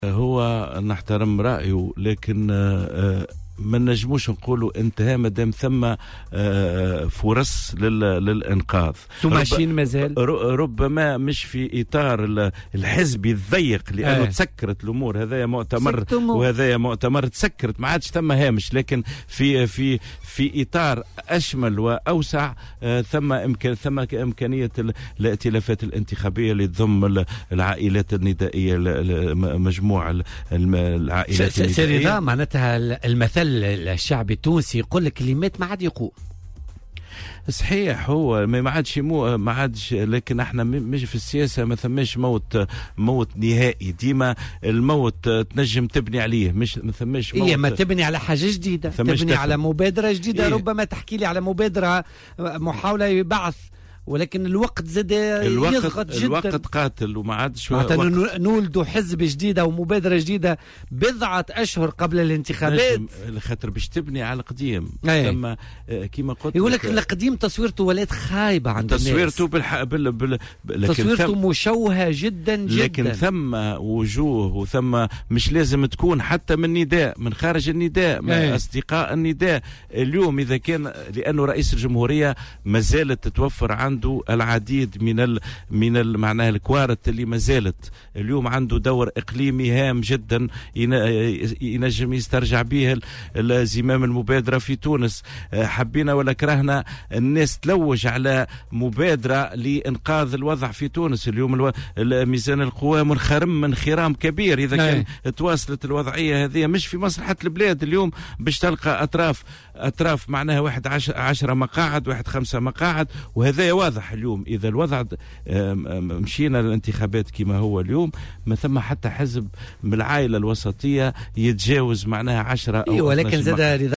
هو نحترم رأيه، لكن ما نجموش نقولوا انتهى مادام ثم فرص للإنقاذ. ماشيين مازال ربما مش في إطار الحزبي الضيق، لأنه تسكرت الأمور. هذا مؤتمر وهذا مؤتمر تسكرت، ما عادش ثم هامش، لكن في إطار أشمل وأوسع ثم إمكانية الائتلافات الانتخابية اللي تضم العائلات الندائية، مجموع العائلات الندائية. معناتها المثل الشعبي التونسي يقول لك اللي مات ما عاد يقوم. صحيح، هو ما عادش، لكن احنا مش في السياسه ما ثماش موت نهائي. ديما الموت تنجم تبني عليه، مش ما ثماش موت. ما تبني على حاجه جديده، تبني على مبادره جديده. ربما تحكي لي على مبادره محاوله بعث، ولكن الوقت زاد يضغط جدا. الوقت قاتل وما عادش نولدوا حزب جديده ومبادره جديده بضعه اشهر قبل الانتخابات، خاطر باش تبني على القديم. ثم كيما قلت يقول لك القديم تصويرته ولات خايبه عند الناس، تصويرته تصويرته مشوهه جدا جدا. لكن ثم وجوه، وثم مش لازم تكون حتى من نداء، من خارج النداء، من اصدقاء النداء. اليوم اذا كان لانه رئيس الجمهوريه ما زالت تتوفر عنده العديد من معناها الكوارث اللي ما زالت. اليوم عنده دور اقليمي هام جدا ينجم يسترجع به زمام المبادره في تونس. حبينا ولا كرهنا الناس تلوج على مبادره لانقاذ الوضع في تونس. اليوم ميزان القوى منخرم من خرام كبير. اذا كان تواصلت الوضعيه هذه مش في مصلحه البلاد. اليوم باش تلقى اطراف معناها واحد 10 مقاعد، واحد 5 مقاعد، وهذا واضح. اليوم اذا الوضع مشينا للانتخابات كما هو اليوم، ما ثم حتى حزب من العائله الوسطيه يتجاوز معناها 10 أو 12 ولكن زاد